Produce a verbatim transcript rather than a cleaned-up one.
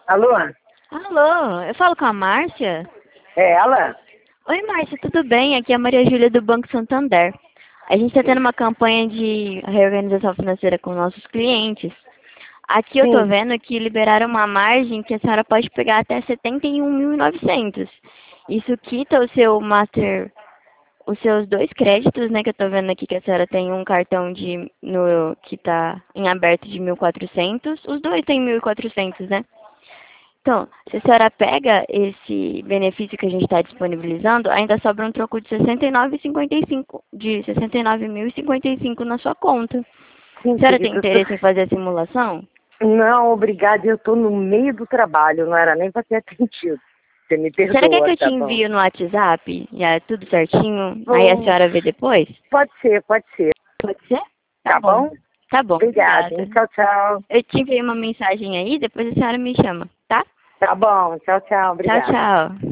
Alô? Alô, eu falo com a Márcia? É ela? Oi, Márcia, tudo bem? Aqui é a Maria Júlia do Banco Santander. A gente está tendo uma campanha de reorganização financeira com nossos clientes. Aqui eu estou Sim. vendo que liberaram uma margem que a senhora pode pegar até setenta e um mil e novecentos. Isso quita o seu master, os seus dois créditos, né? Que eu estou vendo aqui que a senhora tem um cartão de no que está em aberto de mil e quatrocentos. Os dois têm mil e quatrocentos, né? Então, se a senhora pega esse benefício que a gente está disponibilizando, ainda sobra um troco de sessenta e nove vírgula cinquenta e cinco, de sessenta e nove mil e cinquenta e cinco na sua conta. Sim, A senhora tem querida. eu interesse em fazer a simulação? tô- Não, obrigada. Eu tô no meio do trabalho. Não era nem pra ter atendido. Você me A senhora quer que perdoa, eu te tá bom? envie no WhatsApp? Já tudo certinho? Aí a Bom, senhora vê depois? pode ser, pode ser. Pode ser? Tá Tá bom. bom? Tá bom, Obrigada, hein? obrigada. Tchau, tchau. Eu te enviei uma mensagem aí, depois a senhora me chama, tá? Tá bom. Tchau, tchau. Tchau, Obrigada. tchau.